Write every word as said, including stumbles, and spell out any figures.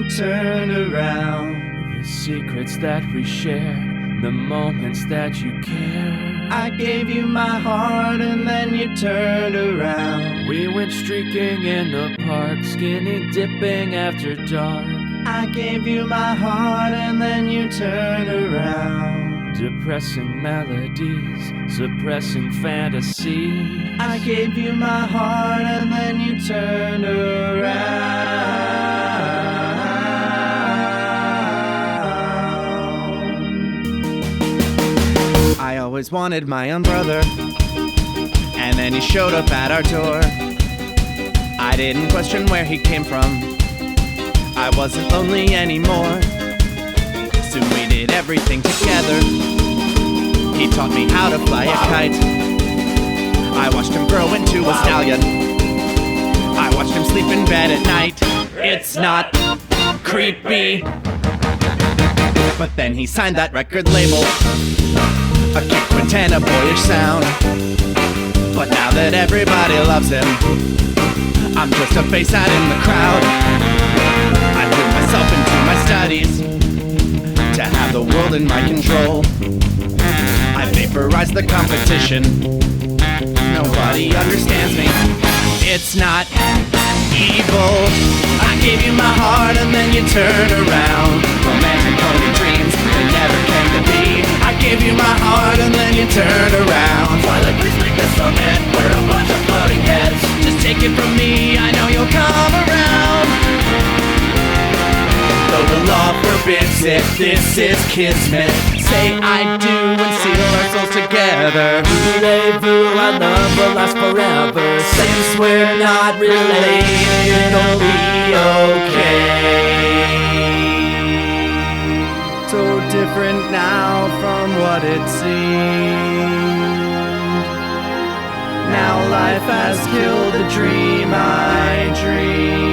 turned around. The secrets that we shared, the moments that you cared. I gave you my heart and then you turned around. We went streaking in the park, skinny dipping after dark. I gave you my heart and then you turned around. Depressing melodies, suppressing fantasy. I gave you my heart and then you turned around. I always wanted my own brother, and then he showed up at our door. I didn't question where he came from, I wasn't lonely anymore. Soon we did everything together. He taught me how to fly a kite. I watched him grow into a stallion. I watched him sleep in bed at night. It's not creepy. But then he signed that record label, a kick quintet, a boyish sound. But now that everybody loves him, I'm just a face out in the crowd. I put myself into my studies to have the world in my control. I vaporize the competition. Nobody understands me. It's not evil. I gave you my heart and then you turned around. Romantic pony dreams that never came to be. I gave you my heart and then you turned around. Twilight please make this summit, we're a bunch of floating heads. Just take it from me, I know you'll come around. Though the law forbids it, this is kismet. Say I do and seal our souls together. Voulez-vous, our love will last forever. Since we're not related, it'll be okay. So different now from what it seemed. Now life has killed the dream I dreamed.